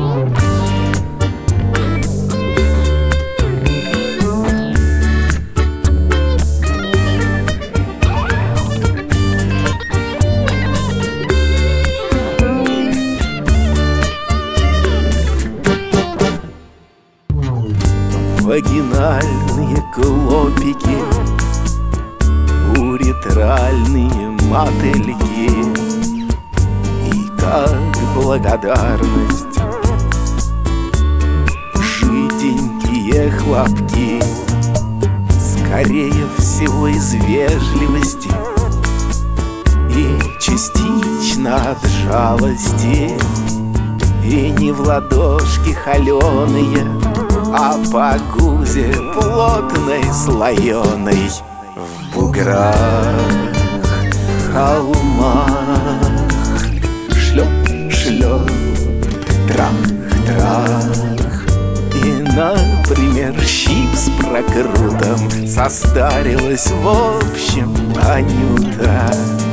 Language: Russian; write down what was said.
Вагинальные клопики, уретральные мотыльки. И как благодарность жиденькие хлопки, скорее всего из вежливости и частично от жалости. И не в ладошки холеные, а по гузе плотной слоеной. В буграх, холмах шлеп-шлеп, трах-трах. И, например, щип с прокрутом состарилась в общем Анюта.